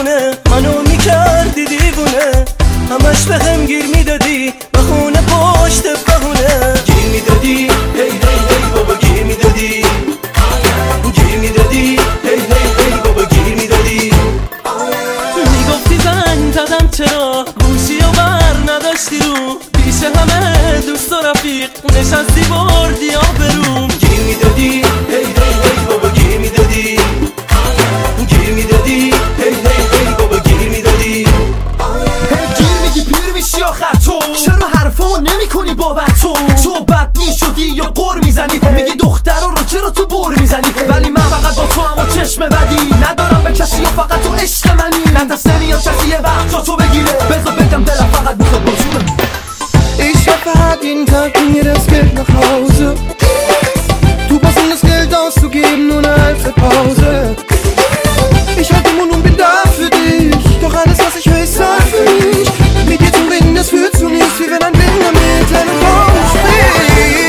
خونه منو میکردی دیوونه، همش بهم گیر میدادی بخونه پشت بهونه. گیر میدادی هی هی هی بابا گیر میدادی، گیر میدادی هی هی هی بابا گیر میدادی. میگفتی زنگ زدم چرا گوشی و بر نداشتی رو، پیش همه دوست و رفیق نشستی بردی آبروم. گیر میدادی هی هی هی بابا گیر میدادی، گیر میدادی هی هی هی بابا گیر میدادی. گیر میگی پیر میشی آخر تو، چرا حرفامو نمی کنی باور تو بدنی شدی یا قر میزنی؟ میگی دخترا رو چرا تو بر میزنی؟ ولی من فقط با تو هم و چشم بدی ندارم به کسی و فقط تو عشق منی. ندست یا کسی یه وقت جا تو بگیره، بذار بگم دلم فقط میخواد با جونه. Ich hab jeden Tag mir das Geld nach Hause. Du brauchst um das Geld auszugeben, nur eine Halbzeitpause. Ich halte den Mund und bin da für dich, doch alles was ich höre ist Zeit für mich. Mit dir zu reden, das führt zu nichts, wie wenn ein Blinder mit einem Baum spricht.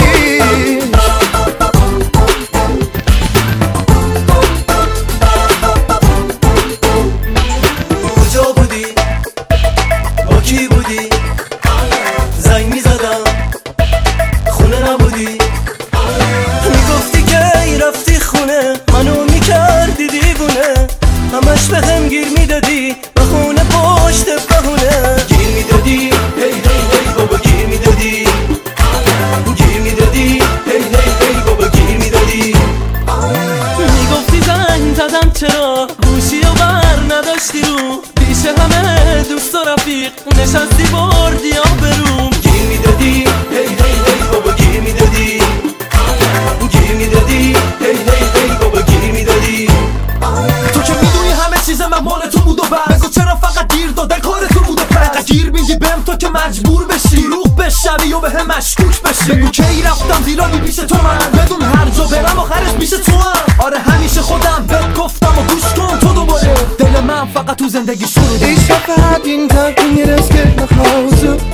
کجا بودی؟ با کی بودی؟ زنگ میزدم خونه نبودی. میگفتی که رفتی خونه منو میکردی دیوونه، همش بهم گیر میدادی بخونه پشت بهونه. گیر میدادی هی هی هی بابا گیر میدادی، گیر میدادی هی هی هی بابا گیر میدادی. میگفتی زنگ زدم چرا گوشی و بر نداشتی رو، پیش همه دوست و رفیق نشستی بردی آبروم. گیر میدادی هی هی هی بابا گیر میدادی، گیر میدادی هی هی هی بابا گیر میدادی. تو که میدونی همه چیز من مال تو بود و بس، بگو چرا فقط گیر دادن کار تو بود و پس. گیر میدی بهم تو که مجبور بشی دروغ بشنوی و بهم مشکوک بشی. بگو کی رفتم زیرا پیش تو من، بدون هر جا برم آخرش پیش تو هم. آره همیشه خودم بهت گفتم و گوش کن تو دوباره، دل من فقط تو زندگی شروع. Ich hab jeden Tag mir das Geld nach Hause.